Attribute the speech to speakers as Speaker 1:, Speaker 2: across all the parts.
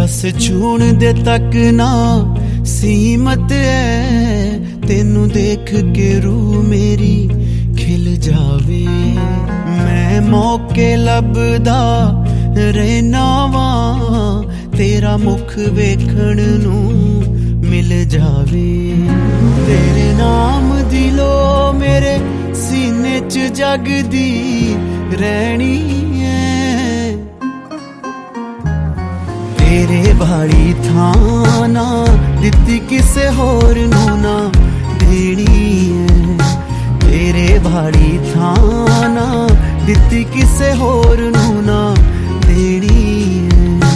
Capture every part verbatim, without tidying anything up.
Speaker 1: बस छूण दे तक ना सीमत है, तेनू देख के रूह मेरी खिल जावे। मैं मौके लभदा रहना वा, तेरा मुख वेखण नू मिल जावे। तेरे नाम दी लो मेरे सीने च जगदी रहनी है, तेरे भाड़ी थाना दित्ती किसे होर नू ना देनी है। तेरे भाड़ी थाना दित्ती किसे होर नू ना देनी है।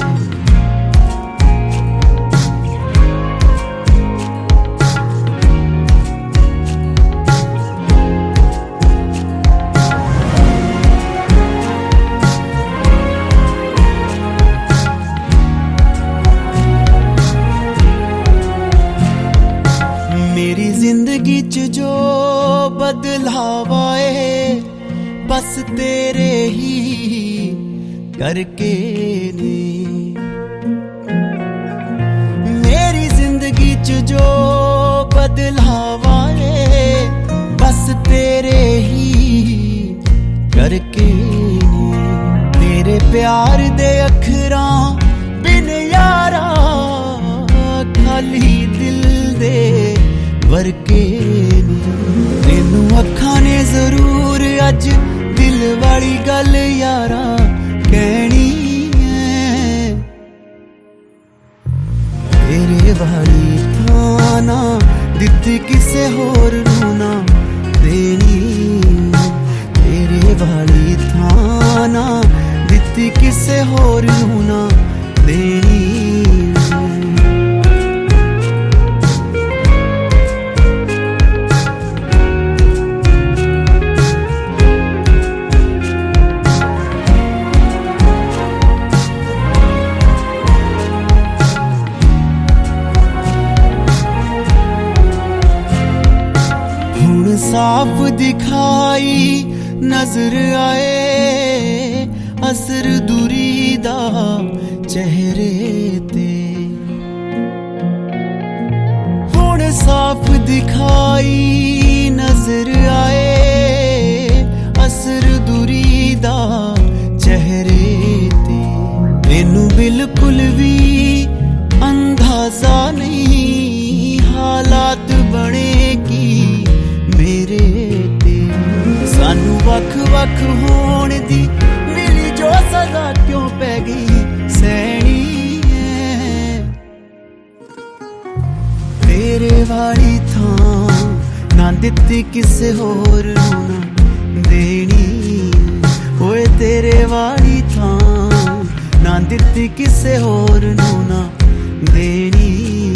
Speaker 1: मेरी जिंदगी च जो बदलाव आए बस तेरे ही करके ने। मेरी जिंदगी च जो बदलाव आए बस तेरे ही करके ने। तेरे प्यार दे अखरां बिन यारा खाली दिल दे वरके तेनू अखां ने जरूर अज दिल वाली गल यारा कहनी है। तेरे वाली थाना दित्ती किसे होर नू ना देनी। तेरे वाली थाना दित्ती किसे होर नू ना देनी। साफ दिखाई नजर आए असर दूरी दा चेहरे ते। हुण साफ दिखाई नजर आए असर दूरी दा चेहरे ते। तेनू बिल्कुल भी अंदाजा नहीं हालात बने की मेरे ते। सानू वख वख होण दी मिली जो सजा क्यों पै गई सैनी है। तेरे वाली थां ना दित्ती किसे होर नू ना देनी। ओए तेरे वाली थां ना दित्ती किसे होर नू ना देनी।